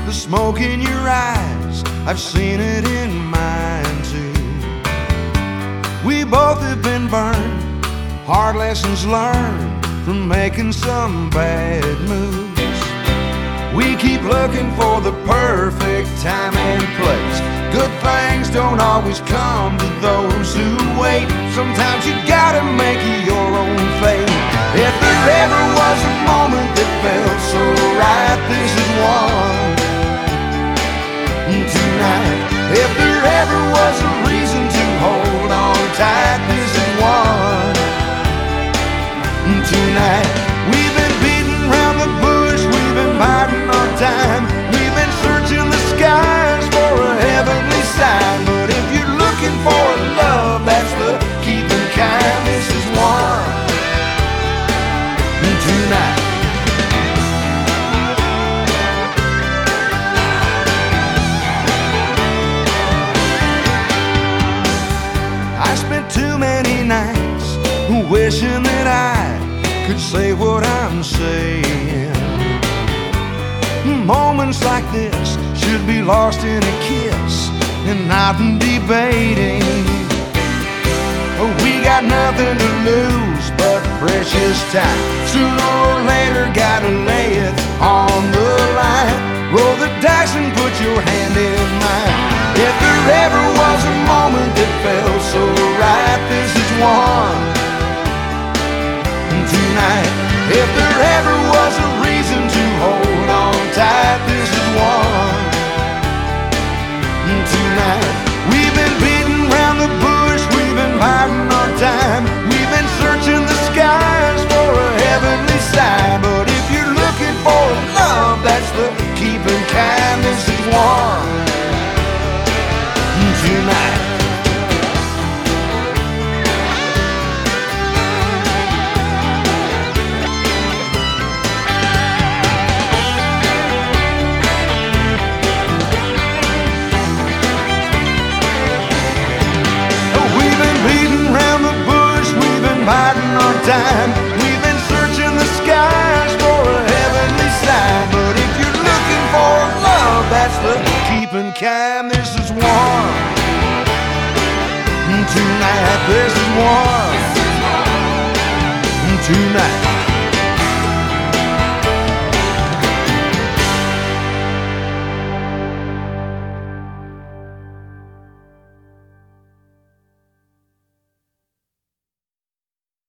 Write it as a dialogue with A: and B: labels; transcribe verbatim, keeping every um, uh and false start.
A: the smoke in your eyes, I've seen it in mine too. We both have been burned, hard lessons learned from making some bad moves. We keep looking for the perfect time and place. Good things don't always come to those who wait. Sometimes you gotta make your own fate. If there ever was a moment that felt so right, this is one tonight. If there ever was a reason to hold on tight, this is one tonight. We've been beating around the bush, we've been biding our time, we've been searching the skies for a heavenly sign. But if you're looking for a love that's the keeping kind, this is one tonight. I spent too many nights wishing that I could say what I'm saying. Moments like this should be lost in a kiss and not in debating. We got nothing to lose but precious time. Sooner or later gotta lay it on the line. Roll the dice and put your hand in mine. If there ever was a moment that felt so right, this is one tonight. If there ever was a reason to hold on tight, this is one tonight. We've been beating around the bush, we've been biding our time, we've been searching the skies for a heavenly sign. But if you're looking for a love that's the keeping kind, this is one tonight. Biding our time, we've been searching the skies for a heavenly sign. But if you're looking for a love that's the keeping kind, this is one tonight. This is one